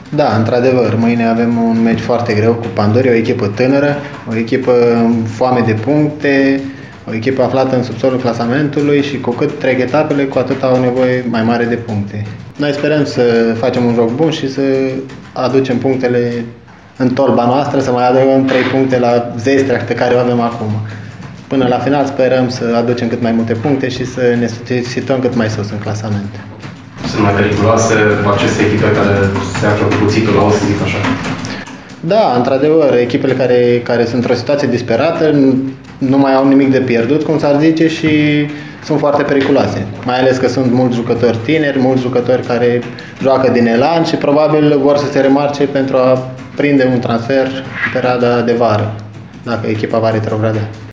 Da, într-adevăr, mâine avem un meci foarte greu cu Pandoria, o echipă tânără, o echipă în foame de puncte, o echipă aflată în subsolul clasamentului și cu cât trec etapele, cu atât au nevoie mai mare de puncte. Noi sperăm să facem un joc bun și să aducem punctele în tolba noastră, să mai adăugăm 3 puncte la zestrea pe care o avem acum. Până la final sperăm să aducem cât mai multe puncte și să ne situăm cât mai sus în clasament. Sunt mai periculoase aceste echipe care se află cu cuțitul la os, să zic așa. Da, într-adevăr, echipele care sunt într-o situație disperată nu mai au nimic de pierdut, cum s-ar zice, și sunt foarte periculoase. Mai ales că sunt mulți jucători tineri, mulți jucători care joacă din elan și probabil vor să se remarce pentru a prinde un transfer în perioada de vară, dacă echipa va retrograda.